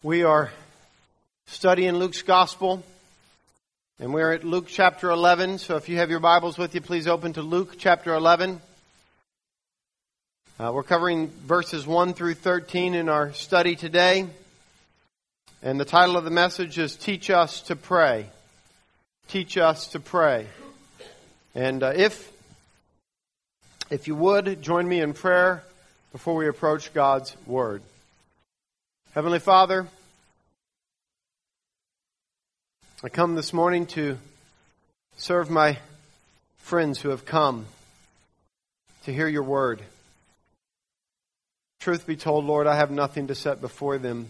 We are studying Luke's Gospel, and we're at Luke chapter 11. So if you have your Bibles with you, please open to Luke chapter 11. We're covering verses 1 through 13 in our study today. And the title of the message is Teach Us to Pray. Teach Us to Pray. And if you would, join me in prayer before we approach God's Word. Heavenly Father, I come this morning to serve my friends who have come to hear your word. Truth be told, Lord, I have nothing to set before them,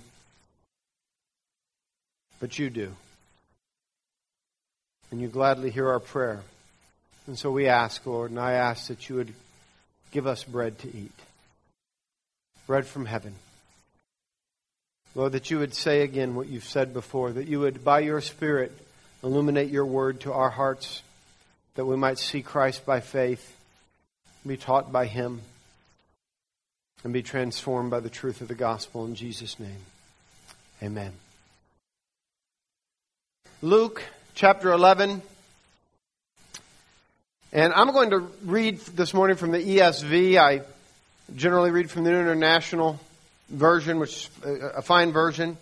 but you do. And you gladly hear our prayer. And so we ask, Lord, and I ask that you would give us bread to eat. Bread from heaven. Lord, that you would say again what you've said before, that you would, by your Spirit, illuminate your word to our hearts, that we might see Christ by faith, be taught by him, and be transformed by the truth of the gospel. In Jesus' name, amen. Luke chapter 11. And I'm going to read this morning from the ESV. I generally read from the International Version, which is a fine version.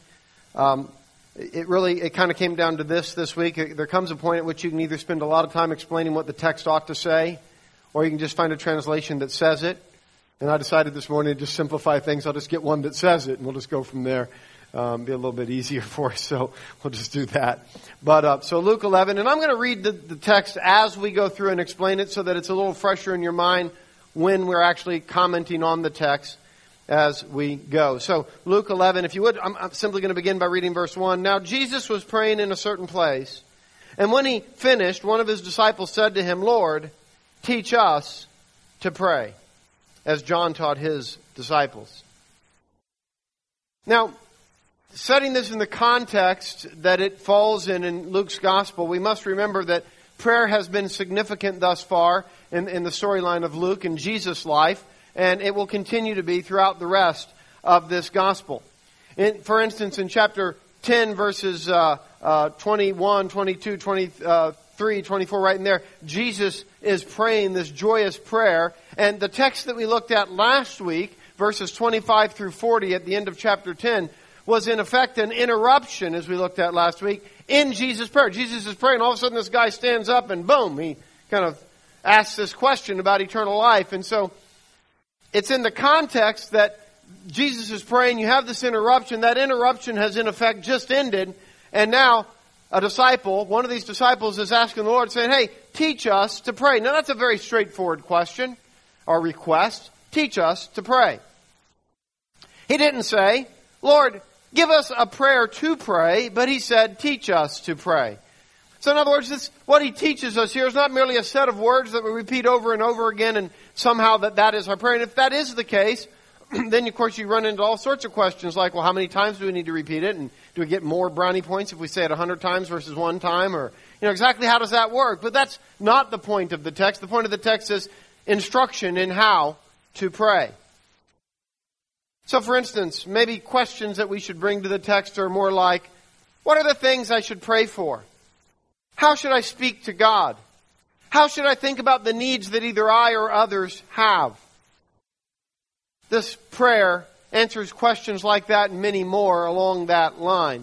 It kind of came down to this week. There comes a point at which you can either spend a lot of time explaining what the text ought to say, or you can just find a translation that says it. And I decided this morning to just simplify things. I'll just get one that says it, and we'll just go from there. Be a little bit easier for us, so we'll just do that. But so Luke 11, and I'm going to read the text as we go through and explain it so that it's a little fresher in your mind when we're actually commenting on the text as we go. So Luke 11, if you would, I'm simply going to begin by reading verse 1. Now Jesus was praying in a certain place, and when he finished, one of his disciples said to him, Lord, teach us to pray, as John taught his disciples. Now, setting this in the context that it falls in Luke's Gospel, we must remember that prayer has been significant thus far in the storyline of Luke and Jesus' life, and it will continue to be throughout the rest of this Gospel. For instance, in chapter 10, verses 21, 22, 23, 24, right in there, Jesus is praying this joyous prayer. And the text that we looked at last week, verses 25 through 40 at the end of chapter 10, was in effect an interruption, as we looked at last week, in Jesus' prayer. Jesus is praying, all of a sudden this guy stands up and boom, he kind of asks this question about eternal life. And so it's in the context that Jesus is praying, you have this interruption. That interruption has in effect just ended. And now a disciple, one of these disciples is asking the Lord, saying, hey, teach us to pray. Now that's a very straightforward question or request. Teach us to pray. He didn't say, Lord, give us a prayer to pray, but he said, teach us to pray. So in other words, what he teaches us here is not merely a set of words that we repeat over and over again and somehow that is our prayer. And if that is the case, then of course you run into all sorts of questions like, well, how many times do we need to repeat it? And do we get more brownie points if we say it 100 times versus one time? Or, exactly how does that work? But that's not the point of the text. The point of the text is instruction in how to pray. So for instance, maybe questions that we should bring to the text are more like, what are the things I should pray for? How should I speak to God? How should I think about the needs that either I or others have? This prayer answers questions like that and many more along that line.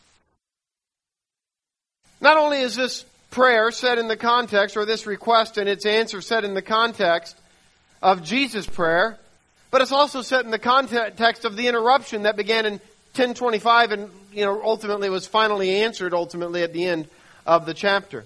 Not only is this prayer set in the context, or this request and its answer set in the context of Jesus' prayer, but it's also set in the context of the interruption that began in 10:25 and ultimately was finally answered at the end of the chapter.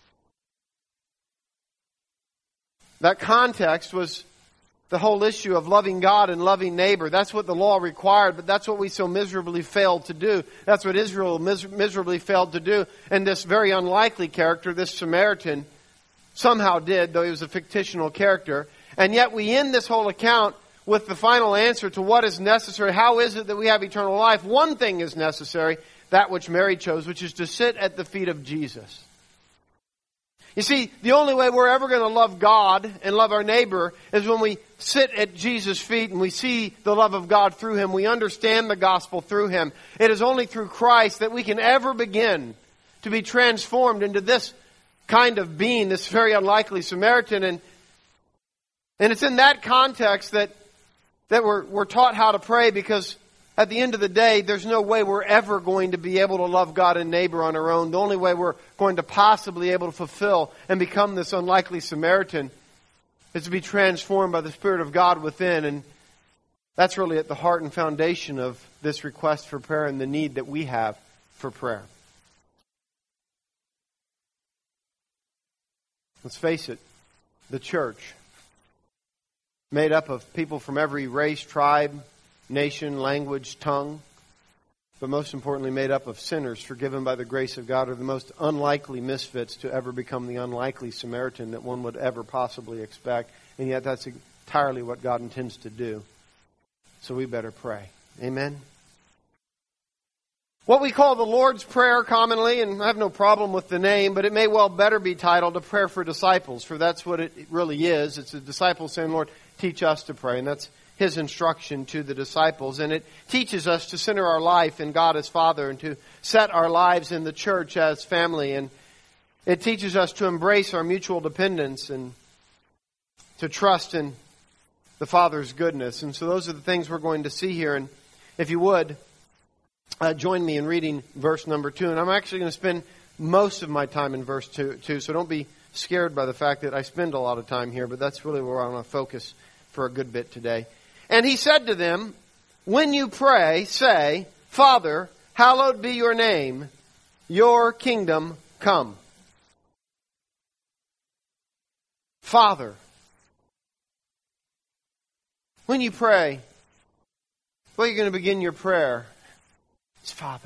That context was the whole issue of loving God and loving neighbor. That's what the law required, but that's what we so miserably failed to do. That's what Israel miserably failed to do. And this very unlikely character, this Samaritan, somehow did, though he was a fictional character. And yet we end this whole account with the final answer to what is necessary. How is it that we have eternal life? One thing is necessary, that which Mary chose, which is to sit at the feet of Jesus. You see, the only way we're ever going to love God and love our neighbor is when we sit at Jesus' feet and we see the love of God through Him, we understand the gospel through Him. It is only through Christ that we can ever begin to be transformed into this kind of being, this very unlikely Samaritan. And it's in that context that we're taught how to pray, because at the end of the day, there's no way we're ever going to be able to love God and neighbor on our own. The only way we're going to possibly able to fulfill and become this unlikely Samaritan is to be transformed by the Spirit of God within. And that's really at the heart and foundation of this request for prayer and the need that we have for prayer. Let's face it, the church, made up of people from every race, tribe, nation, language, tongue, but most importantly made up of sinners forgiven by the grace of God, are the most unlikely misfits to ever become the unlikely Samaritan that one would ever possibly expect. And yet that's entirely what God intends to do. So we better pray. Amen? What we call the Lord's Prayer commonly, and I have no problem with the name, but it may well better be titled a prayer for disciples, for that's what it really is. It's the disciples saying, Lord, teach us to pray. And that's His instruction to the disciples. And it teaches us to center our life in God as Father and to set our lives in the church as family. And it teaches us to embrace our mutual dependence and to trust in the Father's goodness. And so those are the things we're going to see here. And if you would, join me in reading verse number 2. And I'm actually going to spend most of my time in verse 2. So don't be scared by the fact that I spend a lot of time here, but that's really where I want to focus for a good bit today. And He said to them, when you pray, say, Father, hallowed be your name, your kingdom come. Father. When you pray, well, you're going to begin your prayer. It's Father.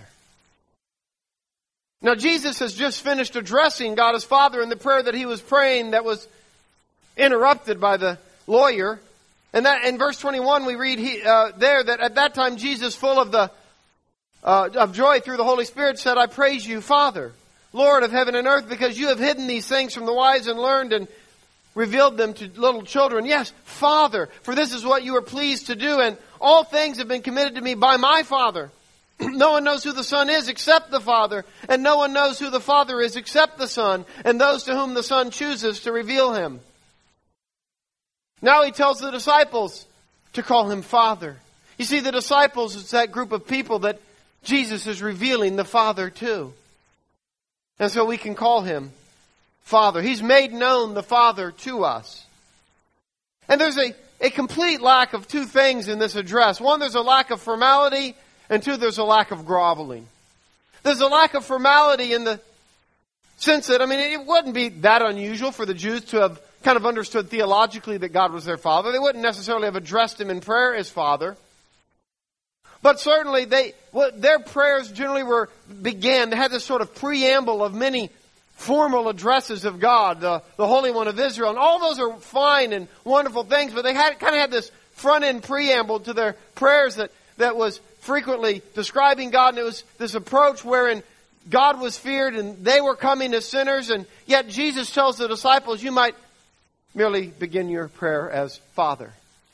Now, Jesus has just finished addressing God as Father in the prayer that He was praying that was interrupted by the lawyer. And that in verse 21 we read there that at that time Jesus, full of joy through the Holy Spirit, said, I praise you, Father, Lord of heaven and earth, because you have hidden these things from the wise and learned and revealed them to little children. Yes, Father, for this is what you are pleased to do, and all things have been committed to me by my Father. No one knows who the Son is except the Father, and no one knows who the Father is except the Son, and those to whom the Son chooses to reveal Him. Now He tells the disciples to call Him Father. You see, the disciples is that group of people that Jesus is revealing the Father to. And so we can call Him Father. He's made known the Father to us. And there's a complete lack of two things in this address. One, there's a lack of formality, and two, there's a lack of groveling. There's a lack of formality in the sense that, it wouldn't be that unusual for the Jews to have kind of understood theologically that God was their Father. They wouldn't necessarily have addressed Him in prayer as Father. But certainly their prayers generally they had this sort of preamble of many formal addresses of God, the Holy One of Israel. And all those are fine and wonderful things, but they kind of had this front-end preamble to their prayers that was frequently describing God. And it was this approach wherein God was feared and they were coming as sinners. And yet Jesus tells the disciples, you might merely begin your prayer as Father.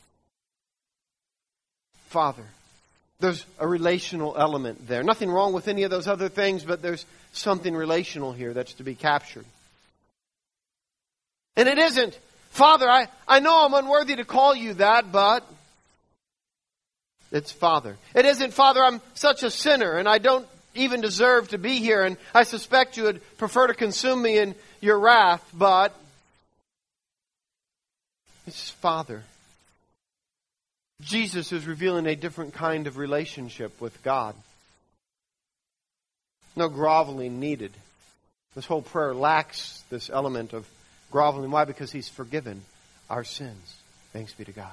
Father. There's a relational element there. Nothing wrong with any of those other things, but there's something relational here that's to be captured. And it isn't, Father, I know I'm unworthy to call you that, but it's Father. It isn't, Father, I'm such a sinner and I don't even deserve to be here, and I suspect you would prefer to consume me in your wrath, but it's Father. Jesus is revealing a different kind of relationship with God. No groveling needed. This whole prayer lacks this element of groveling. Why? Because He's forgiven our sins. Thanks be to God.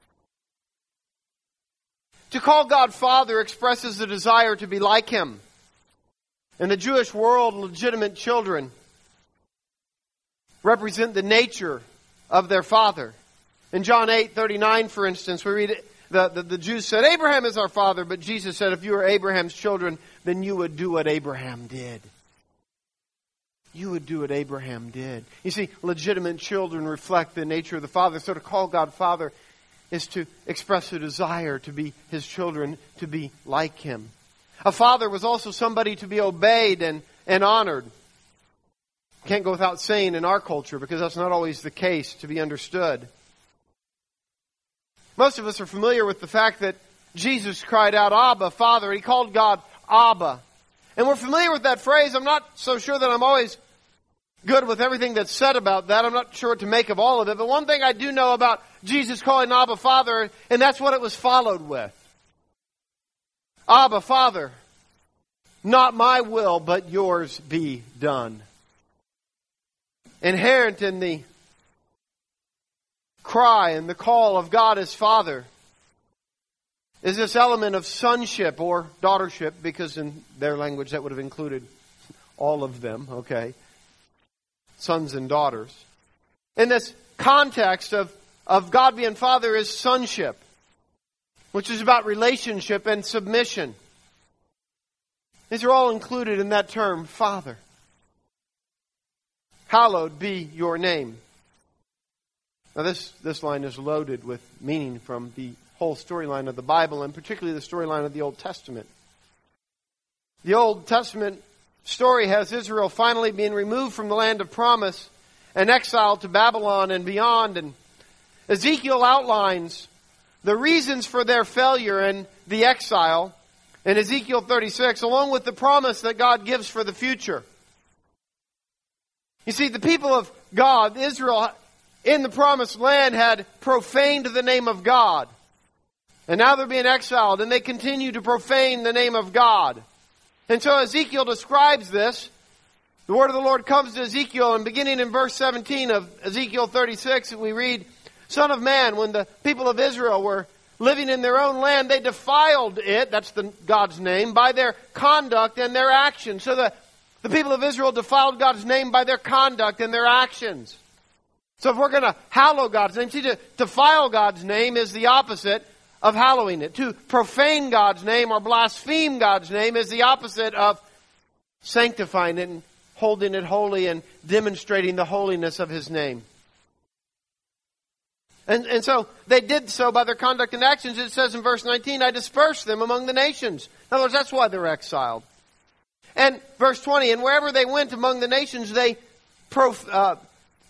To call God Father expresses the desire to be like Him. In the Jewish world, legitimate children represent the nature of their father. In John 8:39, for instance, we read the Jews said, Abraham is our father, but Jesus said, if you were Abraham's children, then you would do what Abraham did. You would do what Abraham did. You see, legitimate children reflect the nature of the Father. So to call God Father is to express a desire to be His children, to be like Him. A father was also somebody to be obeyed and honored. Can't go without saying in our culture, because that's not always the case to be understood. Most of us are familiar with the fact that Jesus cried out, Abba, Father. He called God Abba. And we're familiar with that phrase. I'm not so sure that I'm always good with everything that's said about that. I'm not sure what to make of all of it. But one thing I do know about Jesus calling Abba Father, and that's what it was followed with. Abba Father, not my will, but yours be done. Inherent in the cry and the call of God as Father is this element of sonship or daughtership, because in their language that would have included all of them, okay? Sons and daughters. In this context of God being Father is sonship, which is about relationship and submission. These are all included in that term, Father. Hallowed be your name. Now this line is loaded with meaning from the whole storyline of the Bible, and particularly the storyline of the Old Testament. The Old Testament story has Israel finally being removed from the land of promise and exiled to Babylon and beyond. And Ezekiel outlines the reasons for their failure and the exile in Ezekiel 36, along with the promise that God gives for the future. You see, the people of God, Israel, in the promised land had profaned the name of God. And now they're being exiled, and they continue to profane the name of God. And so Ezekiel describes this. The word of the Lord comes to Ezekiel, and beginning in verse 17 of Ezekiel 36, we read, Son of man, when the people of Israel were living in their own land, they defiled it, that's God's name, by their conduct and their actions. So the people of Israel defiled God's name by their conduct and their actions. So if we're going to hallow God's name, see, to defile God's name is the opposite of hallowing it. To profane God's name or blaspheme God's name is the opposite of sanctifying it and holding it holy and demonstrating the holiness of His name. And so they did so by their conduct and actions. It says in verse 19, I dispersed them among the nations. In other words, that's why they're exiled. And verse 20, and wherever they went among the nations, they profaned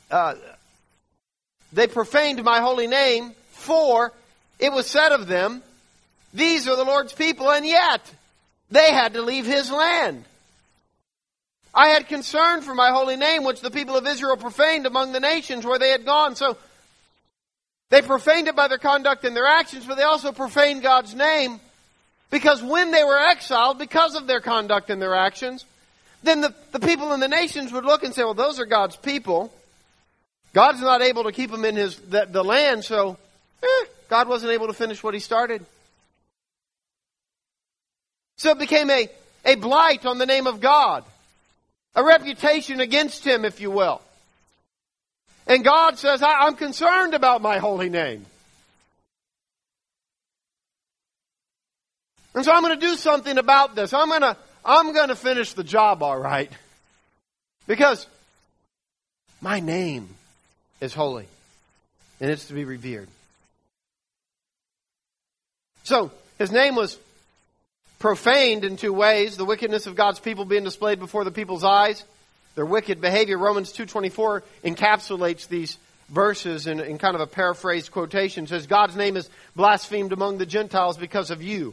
my holy name, for it was said of them, these are the Lord's people, and yet they had to leave His land. I had concern for my holy name, which the people of Israel profaned among the nations where they had gone. So they profaned it by their conduct and their actions, but they also profaned God's name, because when they were exiled, because of their conduct and their actions, then the people in the nations would look and say, well, those are God's people. God's not able to keep them in the land, so God wasn't able to finish what He started. So it became a blight on the name of God. A reputation against Him, if you will. And God says, I'm concerned about my holy name. And so I'm going to do something about this. I'm going to finish the job all right. Because my name is holy. And it's to be revered. So, His name was profaned in two ways. The wickedness of God's people being displayed before the people's eyes. Their wicked behavior. Romans 2:24 encapsulates these verses in kind of a paraphrased quotation. It says, God's name is blasphemed among the Gentiles because of you.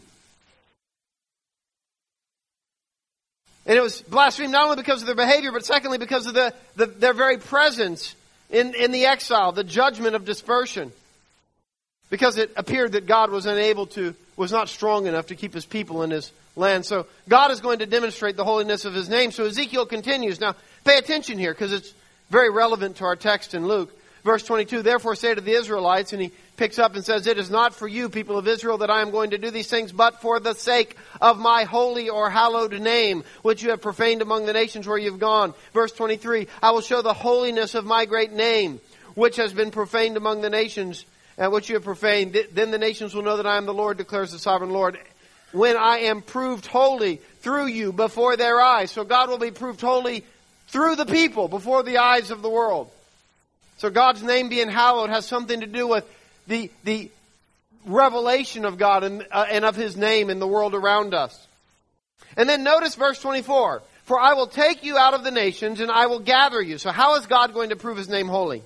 And it was blasphemed not only because of their behavior, but secondly because of their very presence in the exile, the judgment of dispersion. Because it appeared that God was not strong enough to keep His people in His land. So God is going to demonstrate the holiness of His name. So Ezekiel continues. Now, pay attention here, because it's very relevant to our text in Luke. Verse 22, therefore say to the Israelites, and he picks up and says, it is not for you, people of Israel, that I am going to do these things, but for the sake of my holy or hallowed name, which you have profaned among the nations where you have gone. Verse 23, I will show the holiness of my great name, which has been profaned among the nations, and which you have profaned. Then the nations will know that I am the Lord, declares the sovereign Lord, when I am proved holy through you before their eyes. So God will be proved holy through the people, before the eyes of the world. So God's name being hallowed has something to do with the revelation of God and of His name in the world around us. And then notice verse 24. For I will take you out of the nations and I will gather you. So how is God going to prove His name holy?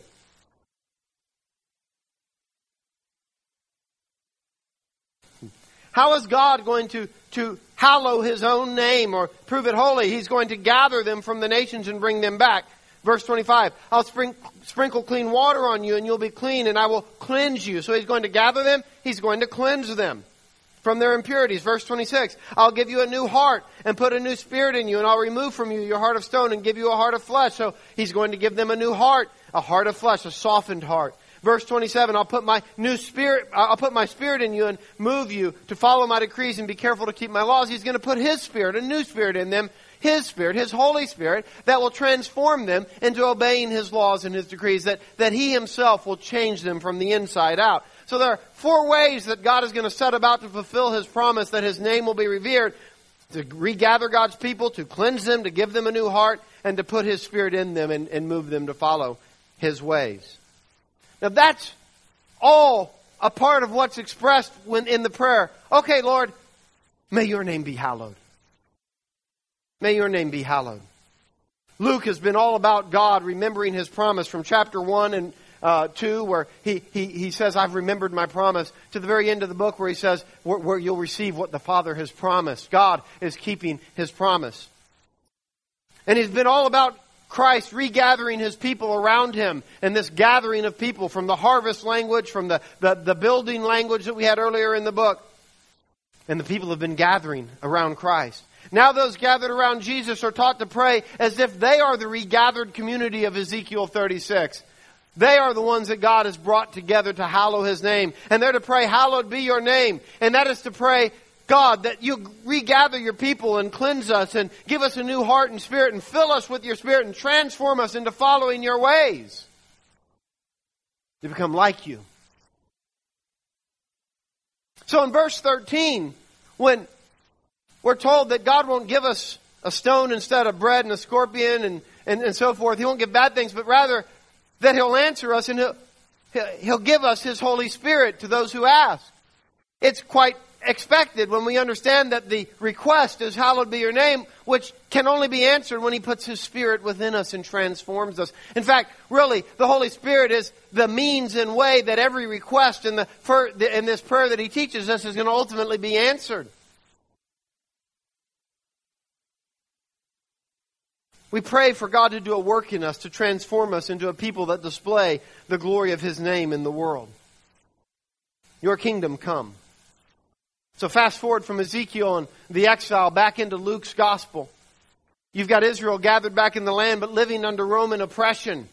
How is God going to hallow His own name or prove it holy? He's going to gather them from the nations and bring them back. Verse 25, I'll sprinkle clean water on you and you'll be clean and I will cleanse you. So He's going to gather them. He's going to cleanse them from their impurities. Verse 26, I'll give you a new heart and put a new spirit in you and I'll remove from you your heart of stone and give you a heart of flesh. So He's going to give them a new heart, a heart of flesh, a softened heart. Verse 27, I'll put my spirit in you and move you to follow my decrees and be careful to keep my laws. He's going to put His Spirit, a new Spirit in them, His Spirit, His Holy Spirit, that will transform them into obeying His laws and His decrees, that He Himself will change them from the inside out. So there are 4 ways that God is going to set about to fulfill His promise that His name will be revered: to regather God's people, to cleanse them, to give them a new heart, and to put His Spirit in them and move them to follow His ways. Now that's all a part of what's expressed when in the prayer. Okay, Lord, may your name be hallowed. May your name be hallowed. Luke has been all about God remembering His promise from chapter 1 and 2, where he says, I've remembered my promise, to the very end of the book where he says, where you'll receive what the Father has promised. God is keeping His promise. And he's been all about Christ regathering His people around Him, and this gathering of people from the harvest language, from the building language that we had earlier in the book. And the people have been gathering around Christ. Now those gathered around Jesus are taught to pray as if they are the regathered community of Ezekiel 36. They are the ones that God has brought together to hallow His name. And they're to pray, hallowed be your name. And that is to pray, God, that you regather your people and cleanse us and give us a new heart and spirit and fill us with your Spirit and transform us into following your ways, to become like you. So in verse 13, when we're told that God won't give us a stone instead of bread and a scorpion and so forth, He won't give bad things, but rather that He'll answer us and He'll give us His Holy Spirit to those who ask. It's quite expected when we understand that the request is hallowed be your name, which can only be answered when He puts His Spirit within us and transforms us. In fact, really, the Holy Spirit is the means and way that every request in this prayer that He teaches us is going to ultimately be answered. We pray for God to do a work in us, to transform us into a people that display the glory of His name in the world. Your kingdom come. So fast forward from Ezekiel and the exile back into Luke's gospel. You've got Israel gathered back in the land but living under Roman oppression.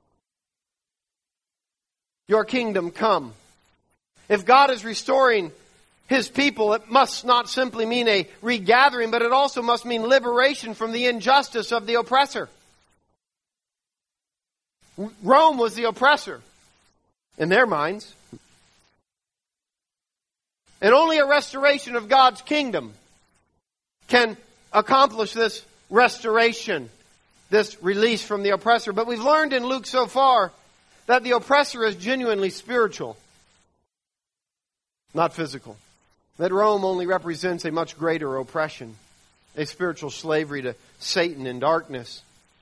Your kingdom come. If God is restoring His people, it must not simply mean a regathering, but it also must mean liberation from the injustice of the oppressor. Rome was the oppressor in their minds. And only a restoration of God's kingdom can accomplish this restoration, this release from the oppressor. But we've learned in Luke so far that the oppressor is genuinely spiritual, not physical. That Rome only represents a much greater oppression, a spiritual slavery to Satan and darkness.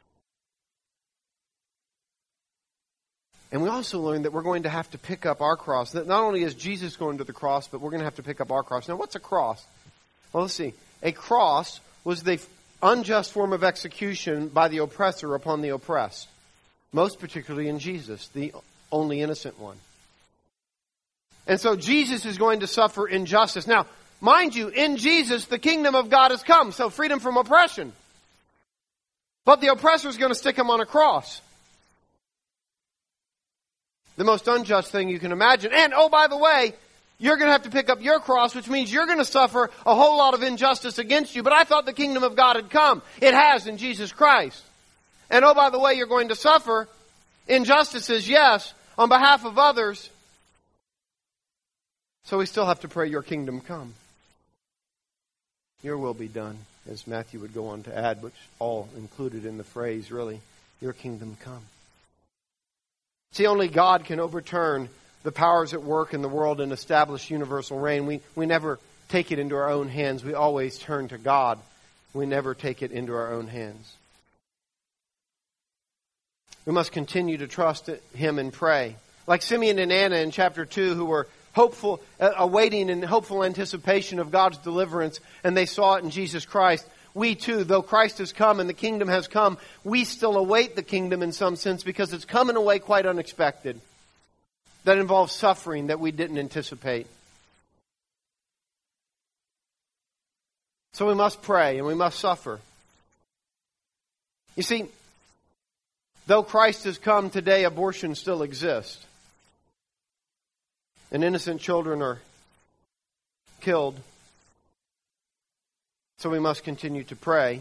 And we also learned that we're going to have to pick up our cross. That not only is Jesus going to the cross, but we're going to have to pick up our cross. Now, what's a cross? Well, let's see. A cross was the unjust form of execution by the oppressor upon the oppressed. Most particularly in Jesus, the only innocent one. And so Jesus is going to suffer injustice. Now, mind you, in Jesus, the kingdom of God has come. So freedom from oppression. But the oppressor is going to stick Him on a cross. The most unjust thing you can imagine. And, oh, by the way, you're going to have to pick up your cross, which means you're going to suffer a whole lot of injustice against you. But I thought the kingdom of God had come. It has in Jesus Christ. And, oh, by the way, you're going to suffer injustices, yes, on behalf of others. So we still have to pray, your kingdom come. Your will be done, as Matthew would go on to add, which all included in the phrase, really, your kingdom come. See, only God can overturn the powers at work in the world and establish universal reign, we never take it into our own hands. We always turn to God. We never take it into our own hands. We must continue to trust Him and pray. Like Simeon and Anna in chapter 2, who were hopeful, awaiting in hopeful anticipation of God's deliverance, and they saw it in Jesus Christ. We too, though Christ has come and the kingdom has come, we still await the kingdom in some sense because it's come in a way quite unexpected. That involves suffering that we didn't anticipate. So we must pray and we must suffer. You see, though Christ has come today, abortion still exists. And innocent children are killed. So we must continue to pray.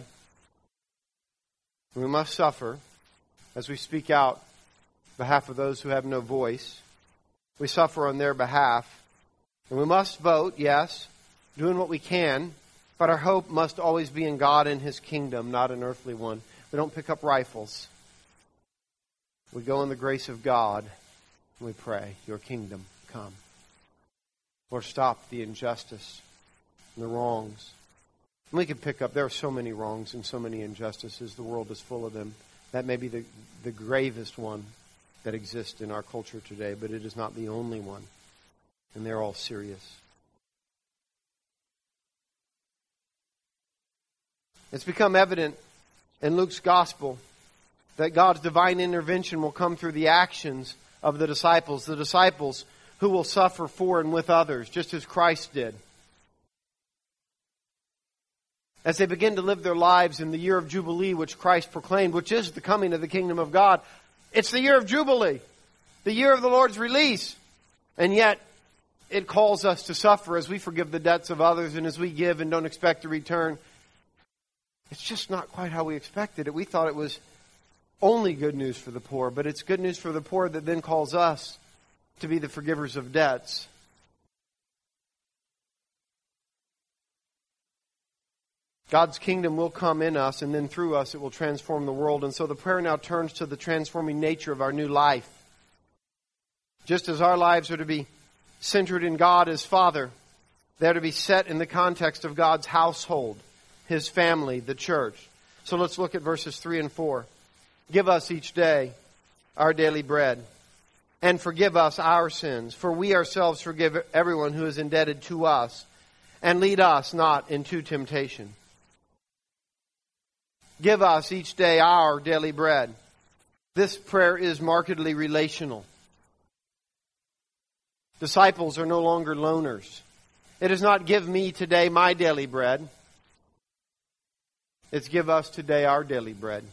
We must suffer as we speak out on behalf of those who have no voice. We suffer on their behalf. And we must vote, yes, doing what we can, but our hope must always be in God and His kingdom, not an earthly one. We don't pick up rifles. We go in the grace of God and we pray, Your kingdom come. Lord, stop the injustice and the wrongs. And we could pick up, there are so many wrongs and so many injustices. The world is full of them. That may be the gravest one that exists in our culture today, but it is not the only one. And they're all serious. It's become evident in Luke's gospel that God's divine intervention will come through the actions of the disciples who will suffer for and with others, just as Christ did. As they begin to live their lives in the year of Jubilee, which Christ proclaimed, which is the coming of the kingdom of God, it's the year of Jubilee, the year of the Lord's release. And yet, it calls us to suffer as we forgive the debts of others and as we give and don't expect a return. It's just not quite how we expected it. We thought it was only good news for the poor, but it's good news for the poor that then calls us to be the forgivers of debts. God's kingdom will come in us, and then through us it will transform the world. And so the prayer now turns to the transforming nature of our new life. Just as our lives are to be centered in God as Father, they're to be set in the context of God's household, His family, the church. So let's look at verses 3 and 4. Give us each day our daily bread, and forgive us our sins, for we ourselves forgive everyone who is indebted to us, and lead us not into temptation. Give us each day our daily bread. This prayer is markedly relational. Disciples are no longer loners. It is not give me today my daily bread. It's give us today our daily bread.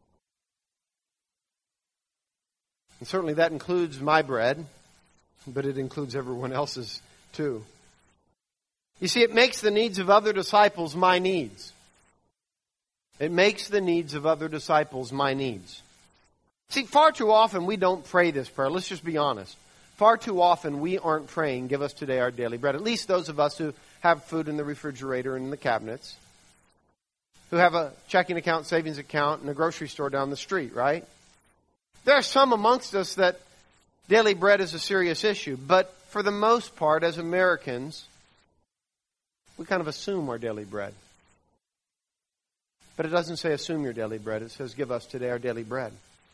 And certainly that includes my bread, but it includes everyone else's too. You see, it makes the needs of other disciples my needs. It makes the needs of other disciples my needs. See, far too often we don't pray this prayer. Let's just be honest. Far too often we aren't praying, give us today our daily bread. At least those of us who have food in the refrigerator and in the cabinets. Who have a checking account, savings account, and a grocery store down the street, right? There are some amongst us that daily bread is a serious issue. But for the most part, as Americans, we kind of assume our daily bread. But it doesn't say assume your daily bread. It says give us today our daily bread.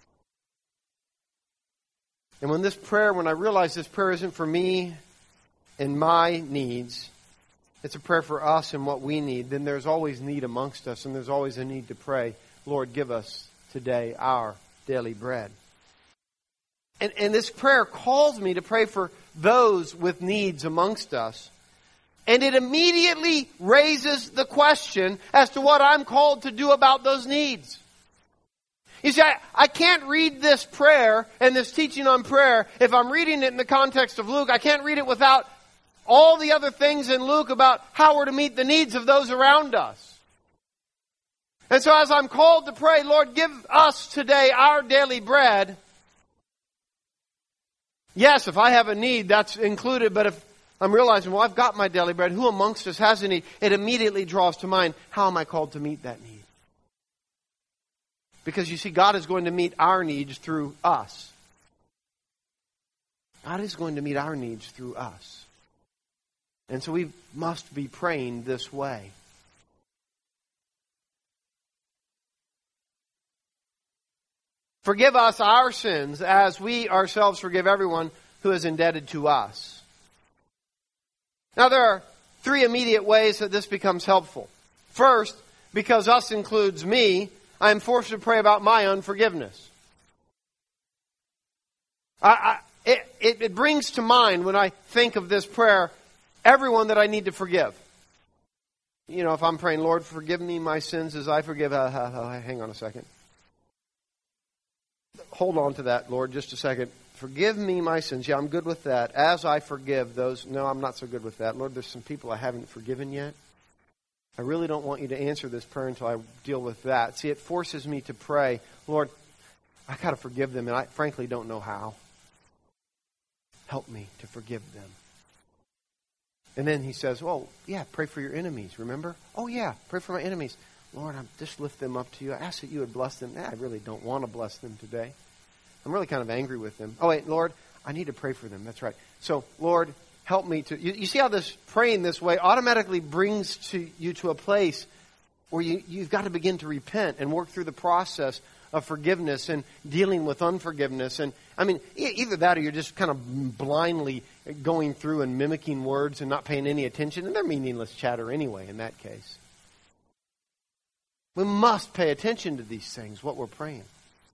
And when I realize this prayer isn't for me and my needs, it's a prayer for us and what we need, then there's always need amongst us, and there's always a need to pray, Lord, give us today our daily bread. And this prayer calls me to pray for those with needs amongst us. And it immediately raises the question as to what I'm called to do about those needs. You see, I can't read this prayer and this teaching on prayer if I'm reading it in the context of Luke. I can't read it without all the other things in Luke about how we're to meet the needs of those around us. And so as I'm called to pray, Lord, give us today our daily bread. Yes, if I have a need, that's included. But if I'm realizing, well, I've got my daily bread, who amongst us has a need? It immediately draws to mind, how am I called to meet that need? Because you see, God is going to meet our needs through us. God is going to meet our needs through us. And so we must be praying this way. Forgive us our sins as we ourselves forgive everyone who is indebted to us. Now there are three immediate ways that this becomes helpful. First, because us includes me, I am forced to pray about my unforgiveness. It brings to mind, when I think of this prayer, everyone that I need to forgive. You know, if I'm praying, Lord, forgive me my sins as I forgive. Hang on a second. Hold on to that, Lord, just a second. Forgive me my sins. Yeah, I'm good with that. As I forgive those. No, I'm not so good with that. Lord, there's some people I haven't forgiven yet. I really don't want you to answer this prayer until I deal with that. See, it forces me to pray, Lord, I got to forgive them, and I frankly don't know how. Help me to forgive them. And then he says, oh, yeah, pray for your enemies, remember? Oh, yeah, pray for my enemies. Lord, I just lift them up to you. I ask that you would bless them. I really don't want to bless them today. I'm really kind of angry with them. Oh, wait, Lord, I need to pray for them. That's right. So, Lord, help me to... You see how this praying this way automatically brings you to a place where you've got to begin to repent and work through the process of forgiveness and dealing with unforgiveness. And I mean, either that or you're just kind of blindly going through and mimicking words and not paying any attention. And they're meaningless chatter anyway in that case. We must pay attention to these things, what we're praying.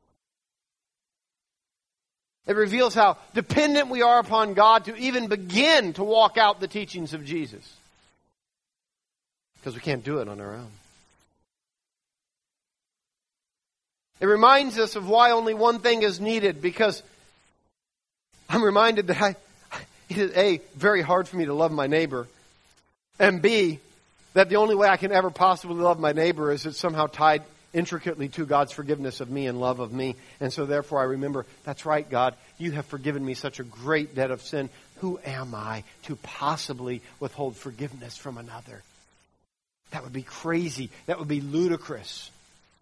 It reveals how dependent we are upon God to even begin to walk out the teachings of Jesus. Because we can't do it on our own. It reminds us of why only one thing is needed, because I'm reminded that it is A, very hard for me to love my neighbor, and B, that the only way I can ever possibly love my neighbor is it's somehow tied intricately to God's forgiveness of me and love of me. And so therefore I remember, that's right, God, you have forgiven me such a great debt of sin. Who am I to possibly withhold forgiveness from another? That would be crazy. That would be ludicrous.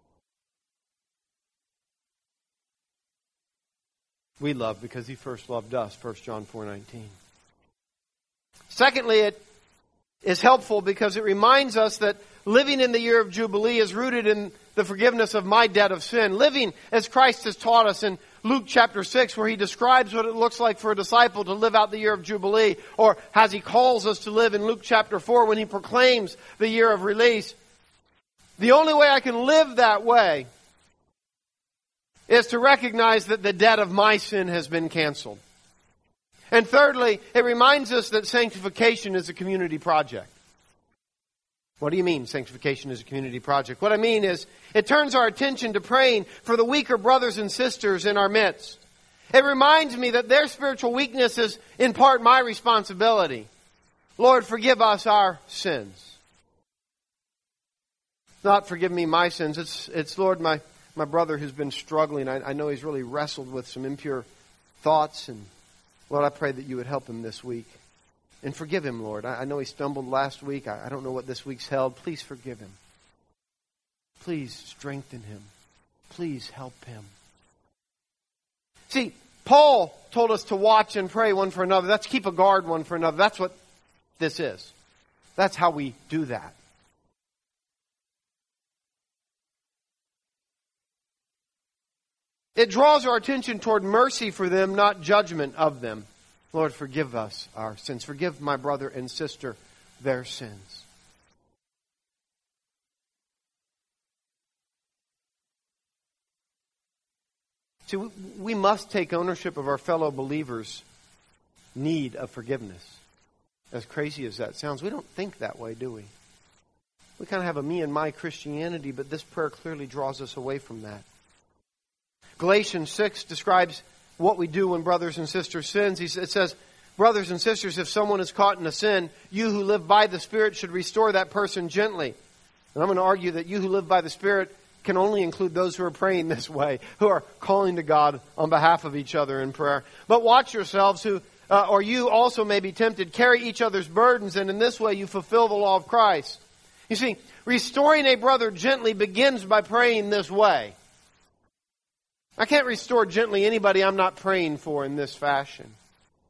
We love because He first loved us, 1 John 4:19. Secondly, it is helpful because it reminds us that living in the year of Jubilee is rooted in the forgiveness of my debt of sin. Living as Christ has taught us in Luke chapter 6, where He describes what it looks like for a disciple to live out the year of Jubilee, or as He calls us to live in Luke chapter 4 when He proclaims the year of release. The only way I can live that way is to recognize that the debt of my sin has been canceled. And thirdly, it reminds us that sanctification is a community project. What do you mean sanctification is a community project? What I mean is it turns our attention to praying for the weaker brothers and sisters in our midst. It reminds me that their spiritual weakness is in part my responsibility. Lord, forgive us our sins. Not forgive me my sins. It's Lord, my brother who's been struggling. I know he's really wrestled with some impure thoughts, and Lord, I pray that you would help him this week. And forgive him, Lord. I know he stumbled last week. I don't know what this week's held. Please forgive him. Please strengthen him. Please help him. See, Paul told us to watch and pray one for another. That's keep a guard one for another. That's what this is. That's how we do that. It draws our attention toward mercy for them, not judgment of them. Lord, forgive us our sins. Forgive my brother and sister their sins. See, we must take ownership of our fellow believers' need of forgiveness. As crazy as that sounds, we don't think that way, do we? We kind of have a me and my Christianity, but this prayer clearly draws us away from that. Galatians 6 describes what we do when brothers and sisters sin. It says, brothers and sisters, if someone is caught in a sin, you who live by the Spirit should restore that person gently. And I'm going to argue that you who live by the Spirit can only include those who are praying this way, who are calling to God on behalf of each other in prayer. But watch yourselves, or you also may be tempted. Carry each other's burdens, and in this way you fulfill the law of Christ. You see, restoring a brother gently begins by praying this way. I can't restore gently anybody I'm not praying for in this fashion.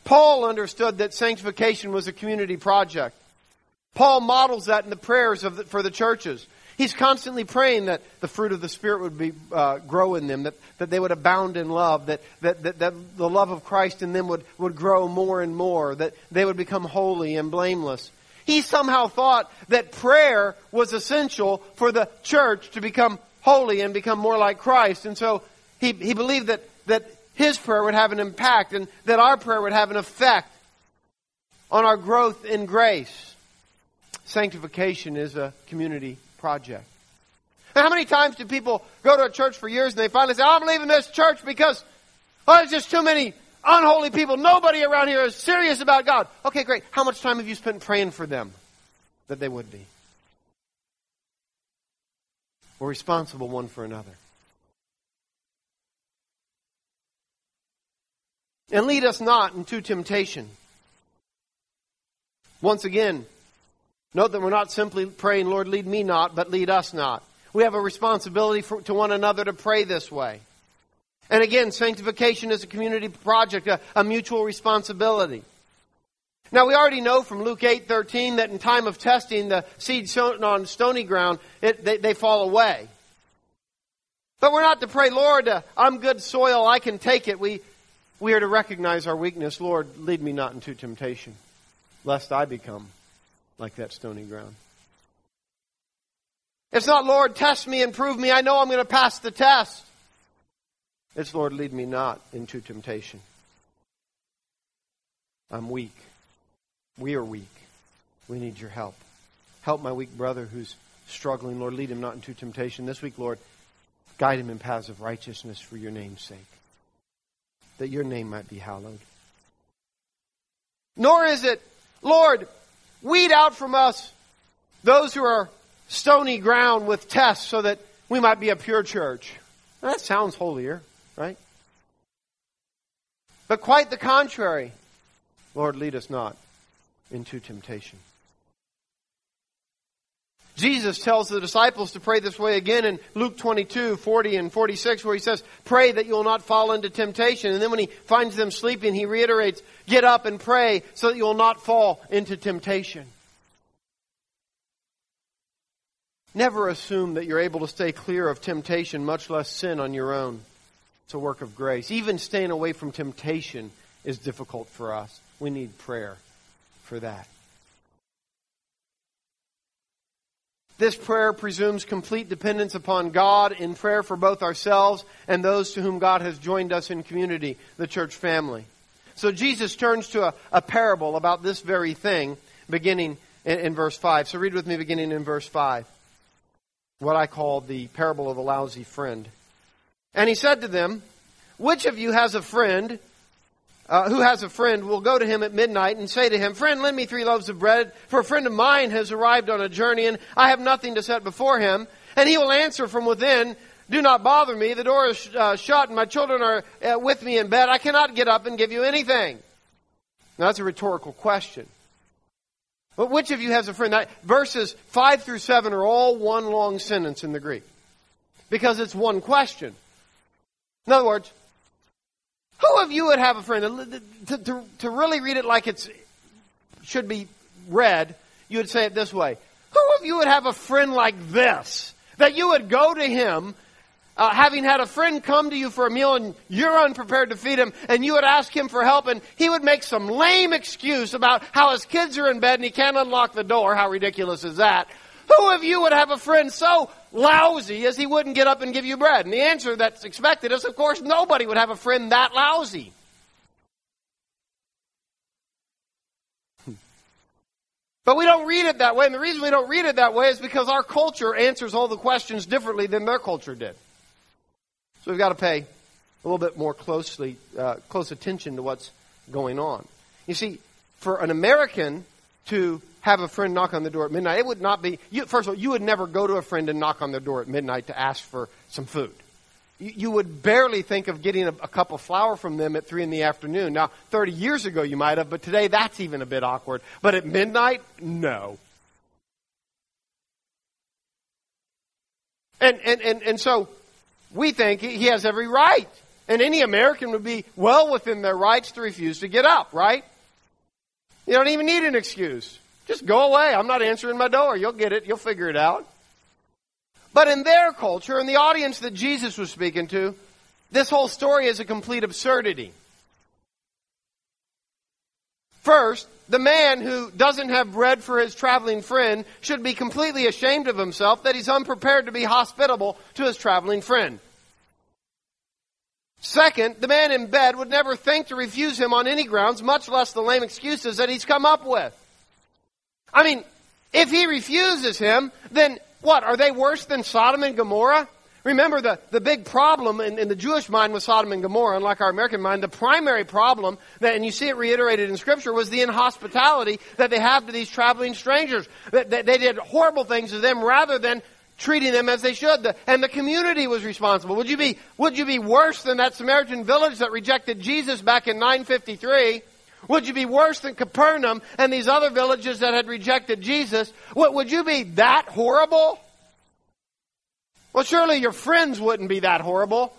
Paul understood that sanctification was a community project. Paul models that in the prayers for the churches. He's constantly praying that the fruit of the Spirit would grow in them, that they would abound in love, that the love of Christ in them would grow more and more, that they would become holy and blameless. He somehow thought that prayer was essential for the church to become holy and become more like Christ. And so he believed that his prayer would have an impact and that our prayer would have an effect on our growth in grace. Sanctification is a community project. And how many times do people go to a church for years and they finally say, I'm leaving this church because there's just too many unholy people. Nobody around here is serious about God. Okay, great. How much time have you spent praying for them that they would be? We're responsible one for another. And lead us not into temptation. Once again, note that we're not simply praying, Lord, lead me not, but lead us not. We have a responsibility to one another to pray this way. And again, sanctification is a community project, a mutual responsibility. Now, we already know from Luke 8:13 that in time of testing, the seeds sown on stony ground, they fall away. But we're not to pray, Lord, I'm good soil, I can take it. We are to recognize our weakness. Lord, lead me not into temptation, lest I become like that stony ground. It's not, Lord, test me and prove me. I know I'm going to pass the test. It's, Lord, lead me not into temptation. I'm weak. We are weak. We need your help. Help my weak brother who's struggling. Lord, lead him not into temptation. This week, Lord, guide him in paths of righteousness for your name's sake, that your name might be hallowed. Nor is it, Lord, weed out from us those who are stony ground with tests so that we might be a pure church. Now, that sounds holier, right? But quite the contrary. Lord, lead us not into temptation. Jesus tells the disciples to pray this way again in Luke 22:40 and 46, where he says, pray that you will not fall into temptation. And then when he finds them sleeping, he reiterates, get up and pray so that you will not fall into temptation. Never assume that you're able to stay clear of temptation, much less sin on your own. It's a work of grace. Even staying away from temptation is difficult for us. We need prayer for that. This prayer presumes complete dependence upon God in prayer for both ourselves and those to whom God has joined us in community, the church family. So Jesus turns to a parable about this very thing, beginning in verse 5. So read with me beginning in verse 5. What I call the parable of the lousy friend. And he said to them, which of you has a friend who has a friend will go to him at midnight and say to him, friend, lend me 3 loaves of bread, for a friend of mine has arrived on a journey and I have nothing to set before him. And he will answer from within, do not bother me, the door is shut and my children are with me in bed. I cannot get up and give you anything. Now that's a rhetorical question. But which of you has a friend? Verses 5 through 7 are all one long sentence in the Greek. Because it's one question. In other words, who of you would have a friend? To really read it like it should be read, you would say it this way. Who of you would have a friend like this? That you would go to him, having had a friend come to you for a meal and you're unprepared to feed him, and you would ask him for help, and he would make some lame excuse about how his kids are in bed and he can't unlock the door. How ridiculous is that? Who of you would have a friend so lousy as he wouldn't get up and give you bread? And the answer that's expected is, of course, nobody would have a friend that lousy. But we don't read it that way, and the reason we don't read it that way is because our culture answers all the questions differently than their culture did. So we've got to pay a little bit more close attention to what's going on. You see, for an American to have a friend knock on the door at midnight, it would not be, first of all, you would never go to a friend and knock on their door at midnight to ask for some food. You would barely think of getting a cup of flour from them at 3 in the afternoon. Now, 30 years ago you might have, but today that's even a bit awkward. But at midnight, no. And so we think he has every right. And any American would be well within their rights to refuse to get up, right? You don't even need an excuse. Just go away. I'm not answering my door. You'll get it. You'll figure it out. But in their culture, in the audience that Jesus was speaking to, this whole story is a complete absurdity. First, the man who doesn't have bread for his traveling friend should be completely ashamed of himself that he's unprepared to be hospitable to his traveling friend. Second, the man in bed would never think to refuse him on any grounds, much less the lame excuses that he's come up with. I mean, if he refuses him, then what? Are they worse than Sodom and Gomorrah? Remember, the big problem in the Jewish mind with Sodom and Gomorrah, unlike our American mind, the primary problem, and you see it reiterated in Scripture, was the inhospitality that they have to these traveling strangers. They did horrible things to them rather than treating them as they should. And the community was responsible. Would you be worse than that Samaritan village that rejected Jesus back in 953? Would you be worse than Capernaum and these other villages that had rejected Jesus? Would you be that horrible? Well, surely your friends wouldn't be that horrible.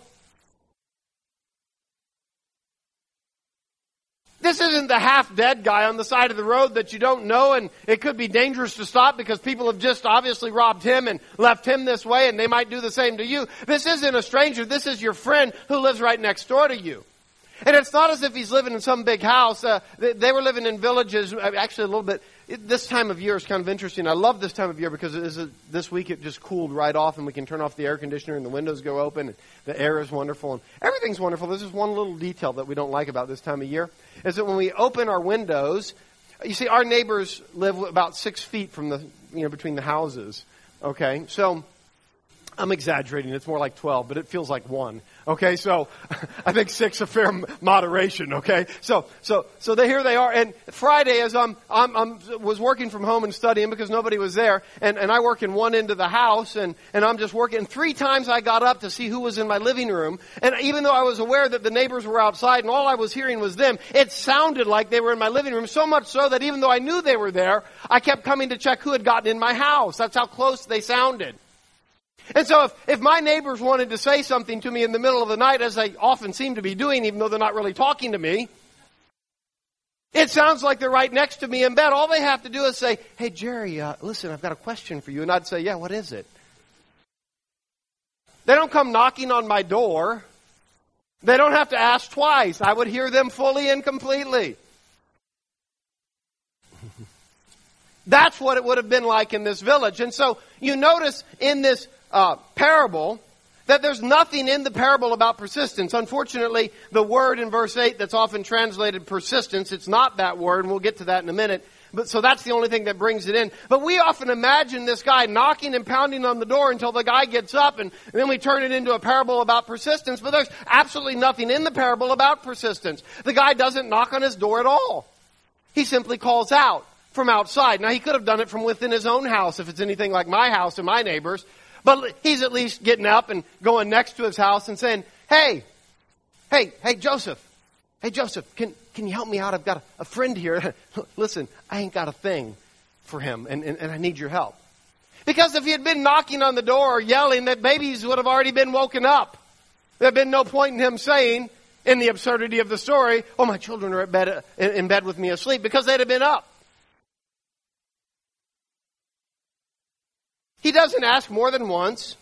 This isn't the half-dead guy on the side of the road that you don't know, and it could be dangerous to stop because people have just obviously robbed him and left him this way, and they might do the same to you. This isn't a stranger. This is your friend who lives right next door to you. And it's not as if he's living in some big house. They were living in villages, actually a little bit. This time of year is kind of interesting. I love this time of year because this week it just cooled right off, and we can turn off the air conditioner and the windows go open, and the air is wonderful, and everything's wonderful. There's just one little detail that we don't like about this time of year, is that when we open our windows, you see our neighbors live about 6 feet from between the houses. Okay, so I'm exaggerating. It's more like 12, but it feels like 1. Okay, so I think 6 a fair moderation. Okay, so here they are. And Friday, as was working from home and studying because nobody was there, and I work in one end of the house, and I'm just working. 3 times I got up to see who was in my living room, and even though I was aware that the neighbors were outside and all I was hearing was them, it sounded like they were in my living room. So much so that even though I knew they were there, I kept coming to check who had gotten in my house. That's how close they sounded. And so if my neighbors wanted to say something to me in the middle of the night, as they often seem to be doing, even though they're not really talking to me, it sounds like they're right next to me in bed. All they have to do is say, "Hey, Jerry, listen, I've got a question for you." And I'd say, "Yeah, what is it?" They don't come knocking on my door. They don't have to ask twice. I would hear them fully and completely. That's what it would have been like in this village. And so you notice in this parable that there's nothing in the parable about persistence. Unfortunately, the word in verse 8 that's often translated persistence, it's not that word, and we'll get to that in a minute. But so that's the only thing that brings it in. But we often imagine this guy knocking and pounding on the door until the guy gets up, and then we turn it into a parable about persistence. But there's absolutely nothing in the parable about persistence. The guy doesn't knock on his door at all. He simply calls out from outside. Now, he could have done it from within his own house if it's anything like my house and my neighbors. But he's at least getting up and going next to his house and saying, hey, Joseph. Hey, Joseph, can you help me out? I've got a friend here. Listen, I ain't got a thing for him, and I need your help. Because if he had been knocking on the door or yelling, that babies would have already been woken up. There'd been no point in him saying, in the absurdity of the story, "Oh, my children are in bed with me asleep," because they'd have been up. He doesn't ask more than once.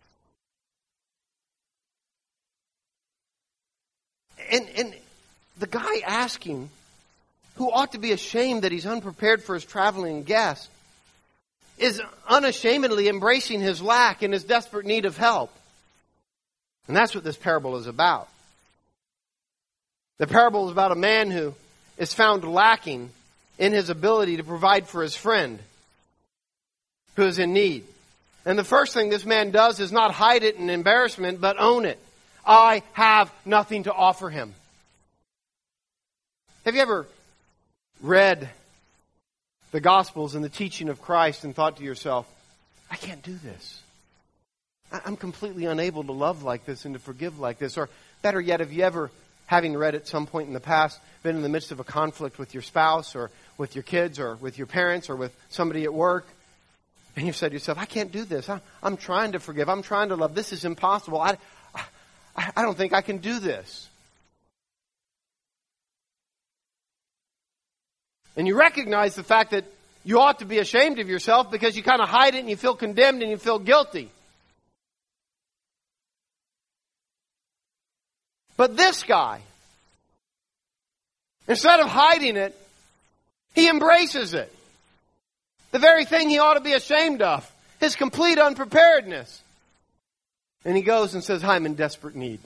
And the guy asking, who ought to be ashamed that he's unprepared for his traveling guest, is unashamedly embracing his lack and his desperate need of help. And that's what this parable is about. The parable is about a man who is found lacking in his ability to provide for his friend who is in need. And the first thing this man does is not hide it in embarrassment, but own it. I have nothing to offer him. Have you ever read the Gospels and the teaching of Christ and thought to yourself, I can't do this. I'm completely unable to love like this and to forgive like this. Or better yet, have you ever, having read at some point in the past, been in the midst of a conflict with your spouse or with your kids or with your parents or with somebody at work, and you've said to yourself, I can't do this. I'm trying to forgive. I'm trying to love. This is impossible. I don't think I can do this. And you recognize the fact that you ought to be ashamed of yourself because you kind of hide it and you feel condemned and you feel guilty. But this guy, instead of hiding it, he embraces it. The very thing he ought to be ashamed of. His complete unpreparedness. And he goes and says, I'm in desperate need.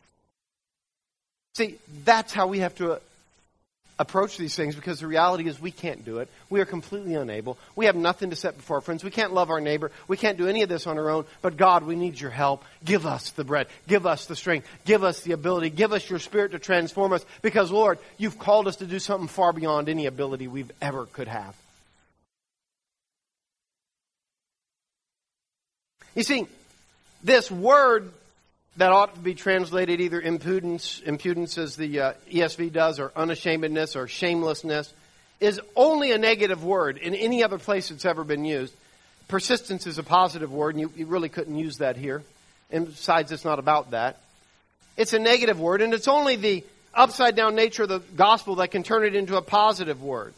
See, that's how we have to approach these things, because the reality is we can't do it. We are completely unable. We have nothing to set before our friends. We can't love our neighbor. We can't do any of this on our own. But God, we need your help. Give us the bread. Give us the strength. Give us the ability. Give us your Spirit to transform us. Because, Lord, you've called us to do something far beyond any ability we've ever could have. You see, this word that ought to be translated either impudence as the ESV does, or unashamedness, or shamelessness, is only a negative word in any other place it's ever been used. Persistence is a positive word, and you really couldn't use that here. And besides, it's not about that. It's a negative word, and it's only the upside-down nature of the gospel that can turn it into a positive word.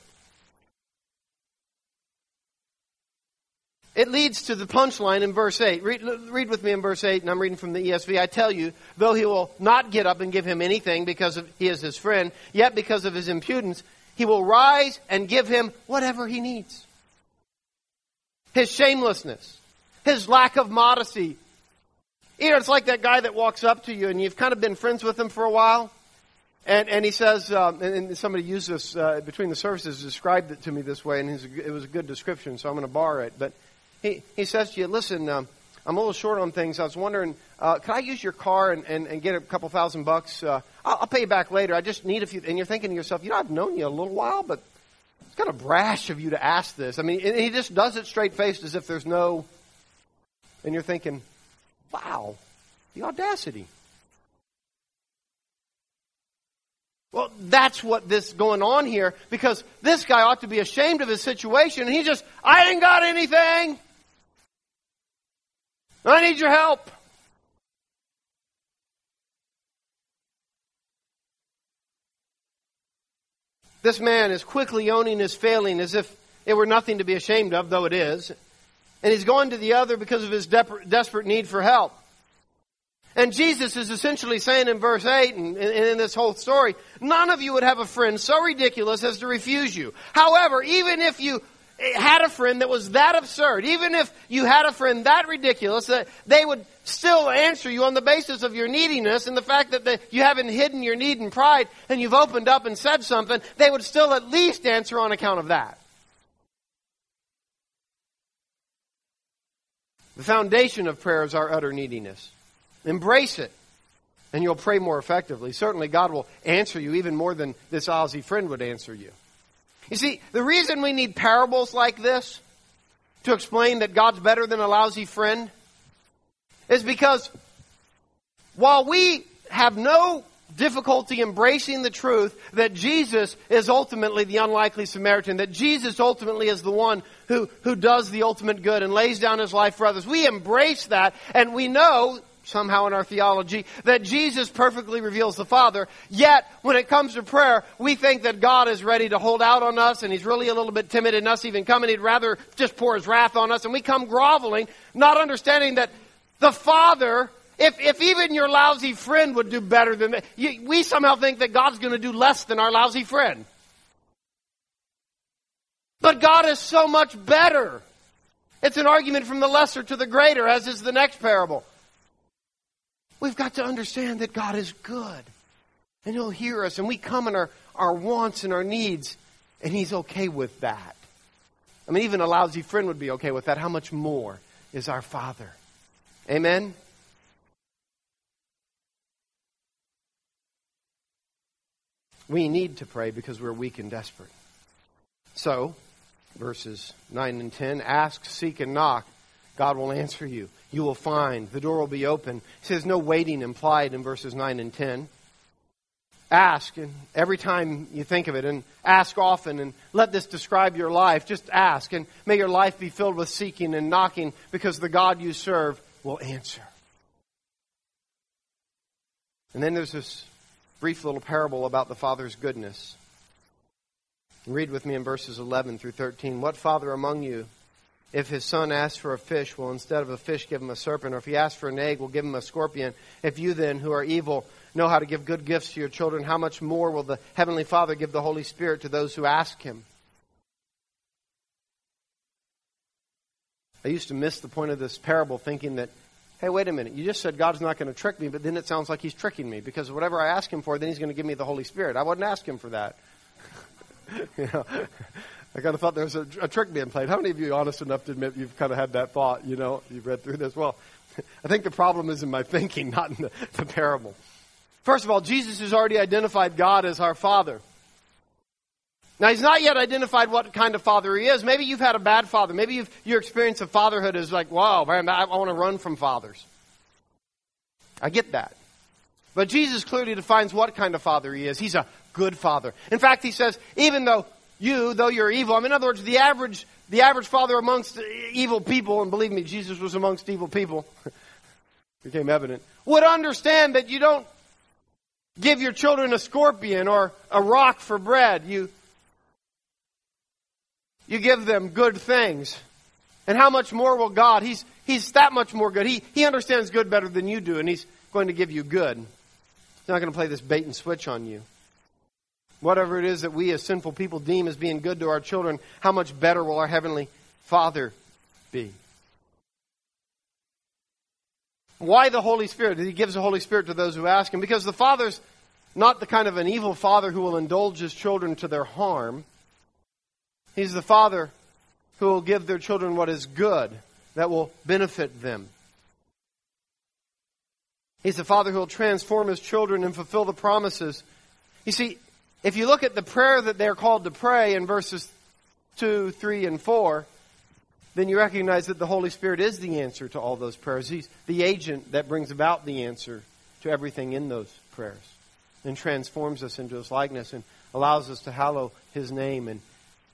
It leads to the punchline in verse 8. Read with me in verse 8, and I'm reading from the ESV. I tell you, though he will not get up and give him anything because he is his friend, yet because of his impudence, he will rise and give him whatever he needs. His shamelessness, his lack of modesty. You know, it's like that guy that walks up to you and you've kind of been friends with him for a while. And he says, and somebody used this between the services, described it to me this way, and it was a good description, so I'm going to borrow it. But he says to you, listen, I'm a little short on things. I was wondering, can I use your car and get a couple $1,000? I'll pay you back later. I just need a few. And you're thinking to yourself, I've known you a little while, but it's kind of brash of you to ask this. I mean, and he just does it straight-faced as if there's no... And you're thinking, wow, the audacity. Well, that's what this going on here, because this guy ought to be ashamed of his situation, and he just, I ain't got anything. I need your help. This man is quickly owning his failing as if it were nothing to be ashamed of, though it is. And he's going to the other because of his desperate need for help. And Jesus is essentially saying in verse 8 and in this whole story, none of you would have a friend so ridiculous as to refuse you. However, even if you had a friend that was that absurd, even if you had a friend that ridiculous, that they would still answer you on the basis of your neediness and the fact that you haven't hidden your need and pride and you've opened up and said something, they would still at least answer on account of that. The foundation of prayer is our utter neediness. Embrace it, and you'll pray more effectively. Certainly, God will answer you even more than this Aussie friend would answer you. You see, the reason we need parables like this to explain that God's better than a lousy friend is because while we have no difficulty embracing the truth that Jesus is ultimately the unlikely Samaritan, that Jesus ultimately is the one who does the ultimate good and lays down his life for others, we embrace that, and we know somehow in our theology that Jesus perfectly reveals the Father. Yet, when it comes to prayer, we think that God is ready to hold out on us, and he's really a little bit timid in us even coming. He'd rather just pour his wrath on us, and we come groveling, not understanding that the Father, if even your lousy friend would do better than that, we somehow think that God's going to do less than our lousy friend. But God is so much better. It's an argument from the lesser to the greater, as is the next parable. We've got to understand that God is good. And he'll hear us. And we come in our wants and our needs. And he's okay with that. I mean, even a lousy friend would be okay with that. How much more is our Father? Amen? We need to pray because we're weak and desperate. So, verses 9 and 10, ask, seek, and knock. God will answer you. You will find. The door will be open. He says no waiting implied in verses 9 and 10. Ask, and every time you think of it, and ask often, and let this describe your life. Just ask, and may your life be filled with seeking and knocking, because the God you serve will answer. And then there's this brief little parable about the Father's goodness. Read with me in verses 11 through 13. What father among you, if his son asks for a fish, will instead of a fish give him a serpent? Or if he asks for an egg, will give him a scorpion? If you then, who are evil, know how to give good gifts to your children, how much more will the Heavenly Father give the Holy Spirit to those who ask Him? I used to miss the point of this parable thinking that, hey, wait a minute, you just said God's not going to trick me, but then it sounds like He's tricking me because whatever I ask Him for, then He's going to give me the Holy Spirit. I wouldn't ask Him for that. You know, I kind of thought there was a trick being played. How many of you are honest enough to admit you've kind of had that thought, you know, you've read through this? Well, I think the problem is in my thinking, not in the parable. First of all, Jesus has already identified God as our Father. Now, He's not yet identified what kind of Father He is. Maybe you've had a bad father. Maybe your experience of fatherhood is like, wow, man, I want to run from fathers. I get that. But Jesus clearly defines what kind of Father He is. He's a good Father. In fact, He says, even though you're evil, I mean, in other words, the average father amongst evil people, and believe me, Jesus was amongst evil people, became evident, would understand that you don't give your children a scorpion or a rock for bread. You give them good things. And how much more will God? He's that much more good. He understands good better than you do, and He's going to give you good. He's not going to play this bait and switch on you. Whatever it is that we as sinful people deem as being good to our children, how much better will our Heavenly Father be? Why the Holy Spirit? He gives the Holy Spirit to those who ask Him. Because the Father's not the kind of an evil father who will indulge his children to their harm. He's the Father who will give their children what is good, that will benefit them. He's the Father who will transform His children and fulfill the promises. You see, if you look at the prayer that they're called to pray in verses 2, 3, and 4, then you recognize that the Holy Spirit is the answer to all those prayers. He's the agent that brings about the answer to everything in those prayers and transforms us into His likeness and allows us to hallow His name and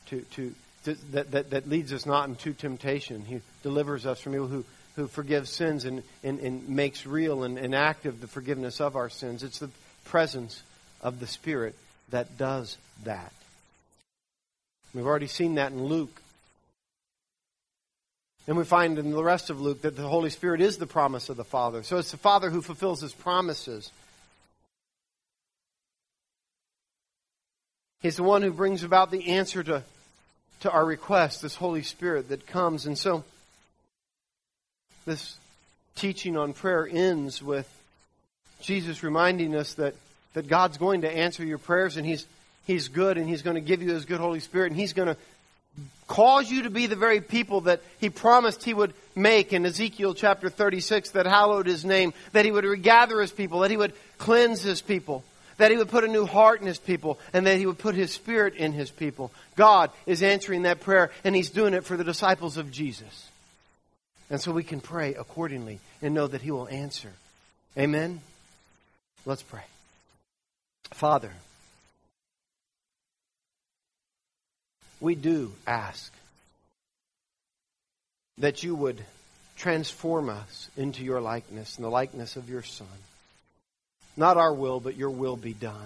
that leads us not into temptation. He delivers us from evil, who forgives sins and makes real and active the forgiveness of our sins. It's the presence of the Spirit that does that. We've already seen that in Luke. And we find in the rest of Luke that the Holy Spirit is the promise of the Father. So it's the Father who fulfills His promises. He's the one who brings about the answer to our request, this Holy Spirit that comes. And so this teaching on prayer ends with Jesus reminding us that God's going to answer your prayers, and He's good, and He's going to give you His good Holy Spirit, and He's going to cause you to be the very people that He promised He would make in Ezekiel chapter 36, that hallowed His name, that He would regather His people, that He would cleanse His people, that He would put a new heart in His people, and that He would put His Spirit in His people. God is answering that prayer, and He's doing it for the disciples of Jesus. And so we can pray accordingly and know that He will answer. Amen? Let's pray. Father, we do ask that You would transform us into Your likeness and the likeness of Your Son. Not our will, but Your will be done.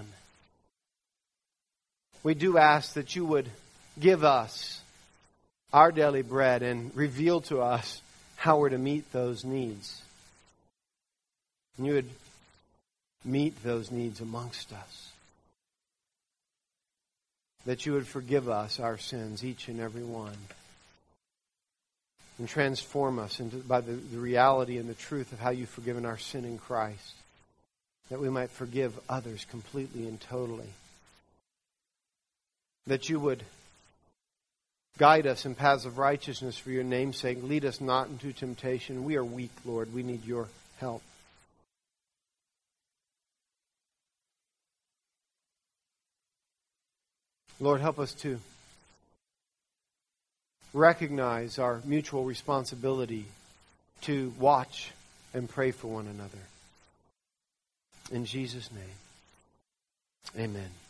We do ask that You would give us our daily bread and reveal to us how we're to meet those needs. And You would meet those needs amongst us. That You would forgive us our sins, each and every one. And transform us by the reality and the truth of how You've forgiven our sin in Christ. That we might forgive others completely and totally. That You would guide us in paths of righteousness for Your name's sake. Lead us not into temptation. We are weak, Lord. We need Your help. Lord, help us to recognize our mutual responsibility to watch and pray for one another. In Jesus' name, amen.